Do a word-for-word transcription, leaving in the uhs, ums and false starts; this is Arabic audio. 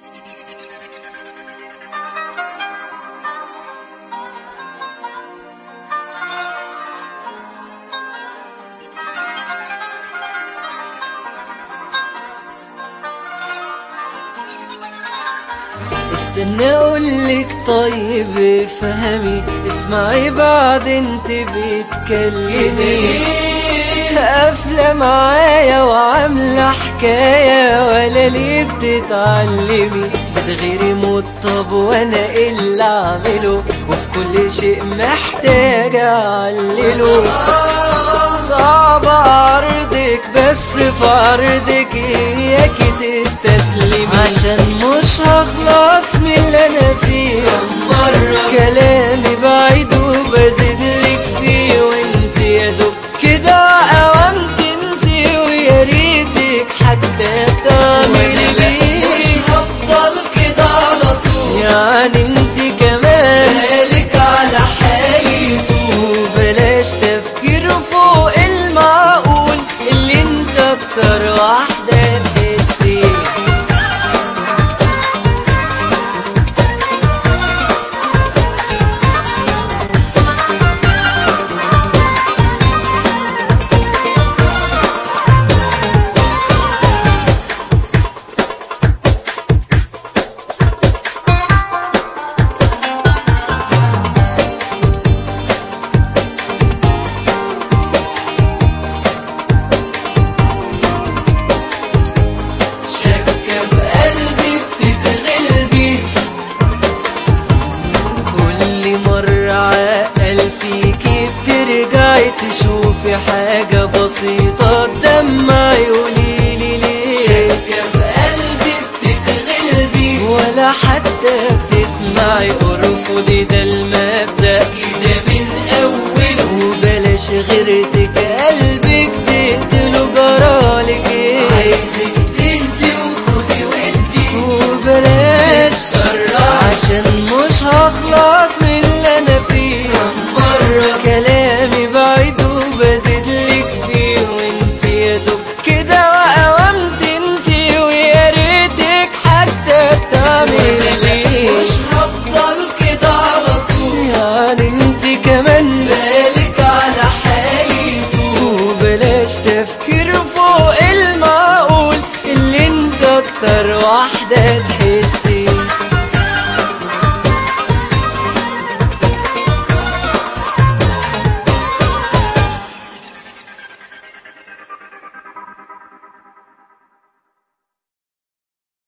استنى اقولك طيب افهمي، اسمعي بعدين تبقي تكلمي. قافلة معايا وعاملة حكاية ولا ليه بتتعلمي؟ بتغيري موت، طب وانا ايه اللي اعمله؟ وفي كل شيء محتاجة اعلله. صعب اعرضك بس في عرضك اياكي تستسلمي، عشان مش هخلص من اللي انا فيه. مرة كلامي بعيد وبزيدلك فيه، وانت يا دوب كده اوام تنسي، ويا ريتك حتى بتعملي بيه. مش هفضل كده على طول، يعني انت كمان مالك على حالي طول. بلاش تفكير فوق المعقول، اللي انت اكتر واحدة تحسي. تشوفي حاجة بسيطة تدمعي قوليلي ليه؟ شاكة في قلبي بتتغلبي ولا حتى بتسمعي. ارفضي ده المبدأ كده من أوله، وبلاش غيرتك قلبك تقتله. جرالك ايه؟ عايزك تهدي وخدي ودي، وبلاش عشان مش هخلص من اللي انا فيه. مرة كلامي بعيد وبزيدلك فيه، وانت يا دوب كده واوام تنسي، ويا ريتك حتى تعملي. مش هفضل كده على طول، يعني انت كمان بالك على حالي طول. وبلاش تفكير فوق المعقول، اللي انت اكتر واحدة تحس.